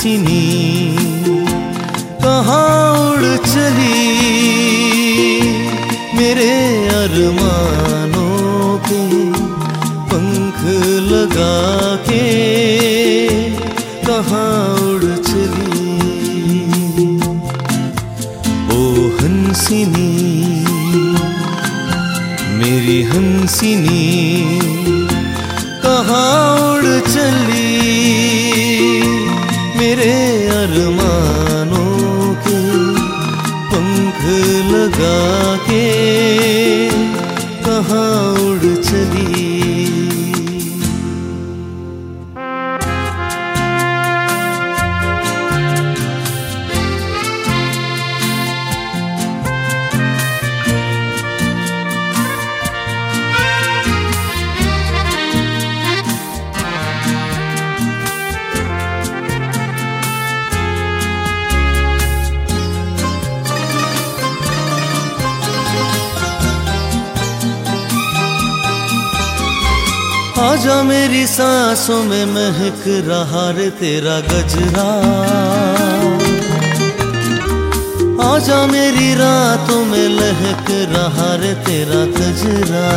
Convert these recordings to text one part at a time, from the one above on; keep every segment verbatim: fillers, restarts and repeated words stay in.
हंसिनी कहाँ उड़ चली, मेरे अरमानों के पंख लगा के कहाँ उड़ चली। ओ हंसिनी मेरी हंसिनी कहाँ उड़ चली, मेरे अरमानों के पंख लगा के कहाँ उड़ चली। आजा मेरी सांसों में महक रहा रे तेरा गजरा, आजा मेरी रातों में लहक रहा रे तेरा गजरा।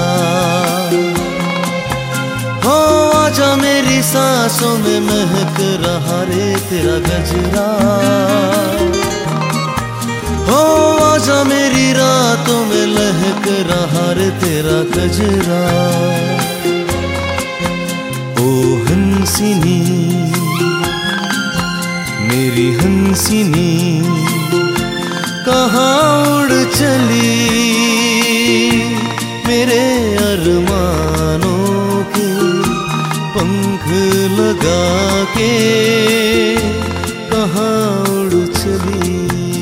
हो आजा मेरी सांसों में महक रहा रे तेरा गजरा, हो आजा मेरी रातों में लहक रहा रे तेरा गजरा। ओ हंसिनी मेरी हंसिनी कहाँ उड़ चली, मेरे अरमानों के पंख लगा के कहाँ उड़ चली।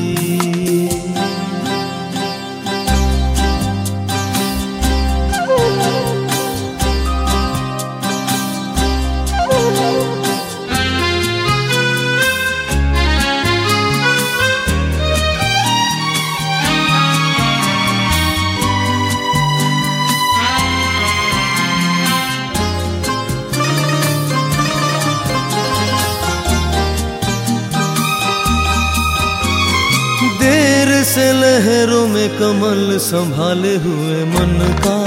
देर से लहरों में कमल संभाले हुए मन का,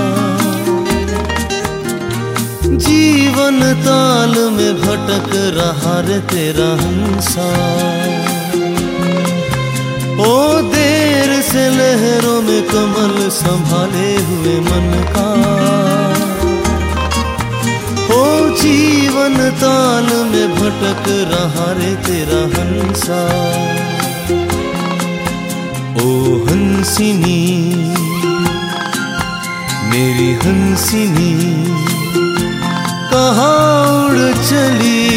जीवन ताल में भटक रहा रे तेरा हंसा। ओ देर से लहरों में कमल संभाले हुए मन का, ओ जीवन ताल में भटक रहा रे तेरा हंसा। ओ हंसिनी मेरी हंसिनी कहाँ उड़ चली,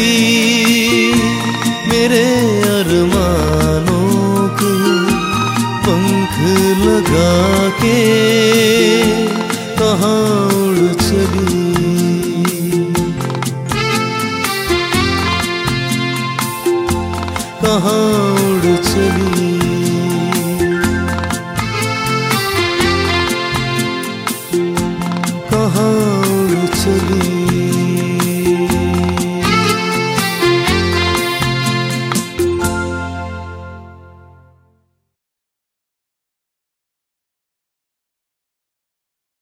मेरे अरमानों के पंख लगा के कहाँ उड़ चली। कहाँ उड़ चली, कहाँ उड़ चली।